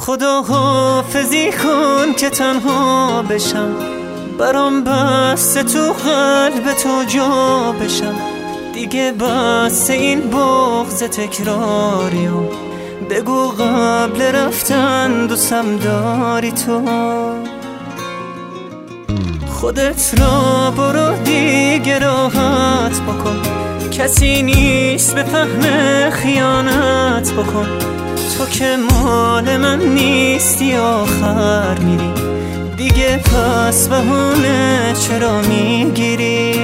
خدا حافظی کن که تنها بشم، برام بسته تو قلب تو جا بشم. دیگه بس این بغض تکراری و بگو قبل رفتن دوستم داری تو. خودت را برو دیگه راحت بکن، کسی نیست به فهم خیانت بکن. تو که مال من نیستی آخر میری، دیگه پس بهونه چرا میگیری؟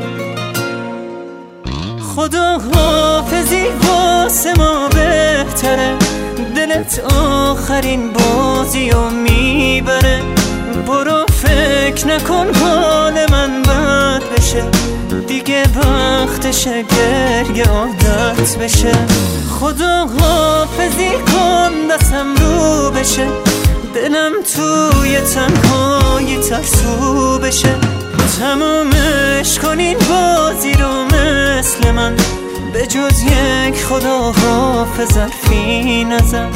خدا حافظی واسه ما بهتره، دلت آخرین بازیو میبره. برو فکر نکن حال من بد بشه، دیگه وقتشه گریه عادت بشه. خدا حافظی کن دستم رو بشه، دلم توی تنهایی ترسو بشه. تمومش کنین بازی رو مثل من، به جز یک خدا حافظ حرفی نزن.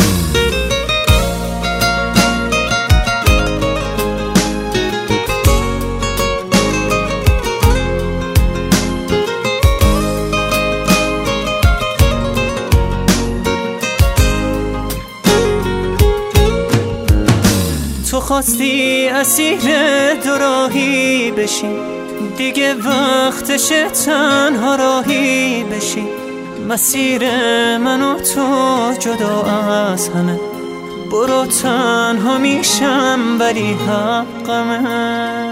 تو خواستی اسیر دوراهی بشی، دیگه وقتشه تنها راهی بشی. مسیر من و تو جدا از همه، برو تنها میشم ولی حقمه.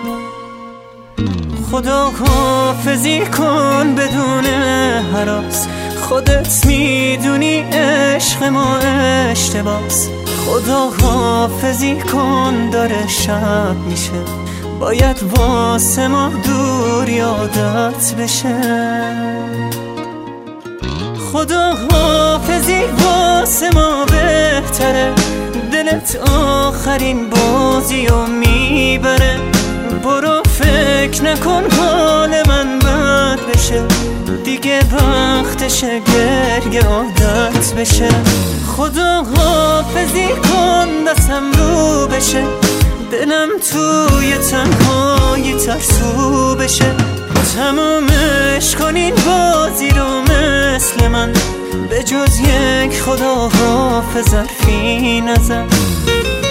خدا حافظی کن بدون هراس، خودت میدونی عشق ما اشتباس. خدا حافظی کن داره شب میشه، باید واسه ما دور یادت بشه. خدا حافظی واسه ما بهتره، دلت آخرین بازیو میبره. برو فکر نکن حال من بد بشه، دیگه وقتشه گریه عادت بشه. خدا حافظی کن دستم رو بشه، دلم توی تنهایی ترسو بشه. تمومش کنین بازی رو مثل من، به جز یک خدا حافظ حرفی نزن.